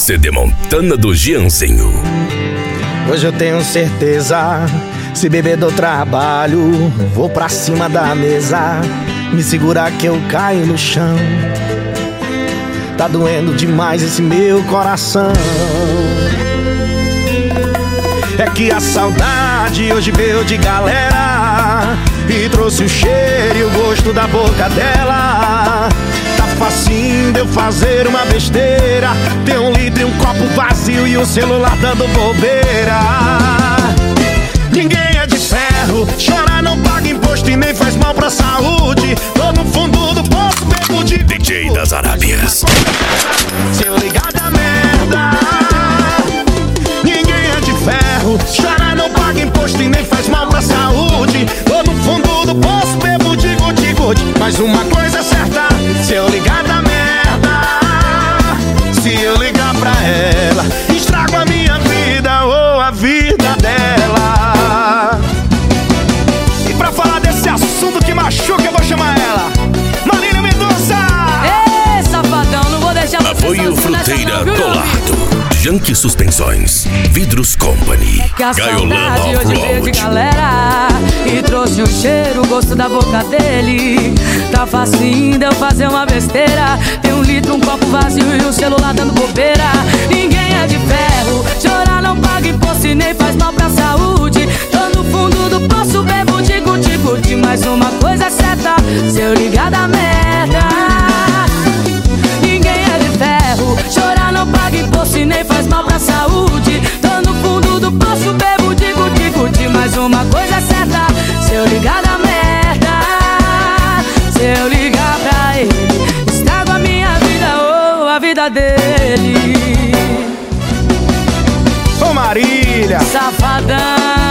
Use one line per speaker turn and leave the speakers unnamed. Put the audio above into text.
CD Montana do Gianzinho.
Hoje eu tenho certeza, se beber do trabalho, vou pra cima da mesa, me segurar que eu caio no chão. Tá doendo demais esse meu coração. É que a saudade hoje veio de galera e trouxe o cheiro e o gosto da boca dela. Tá facinho de eu fazer uma besteira, ter um litro e um copo vazio e o celular dando bobeira. Ninguém é de ferro, chorar não paga imposto e nem faz mal pra saúde. Tô no fundo do poço, bebo de
DJ das Arábias.
Se eu ligar da merda. Ninguém é de ferro, chorar não paga imposto e nem faz mal pra saúde. Tô no fundo do poço, bebo de guti-guti. Mas uma coisa é certa, se eu ligar da merda. Se eu ligar pra ela, estrago a minha vida ou a vida dela. E pra falar desse assunto que machuca, eu vou chamar ela, Marília Mendonça.
Ei, safadão, não vou deixar você
Apoio Fruteira Colado, Yankee Suspensões, Vidros Company, Gaiolano Off-Road.
Galera, e trouxe o cheiro, o gosto da boca dele. Tá facinho de eu fazer uma besteira, tem um litro, um copo vazio e o celular dando bobeira. Ninguém é de ferro, chorar não paga imposto e nem faz mal pra saúde. Tô no fundo do poço, bebo de guti-guti. Mas uma coisa é certa, se eu ligar da merda. Ninguém é de ferro, chorar não paga imposto e nem faz mal pra saúde. Tô no fundo do poço, bebo de guti-guti. Mas uma coisa é certa, se eu ligar da merda. Se eu ligar pra ele, estrago a minha vida ou a vida dele.
Ô Marília,
Safadão.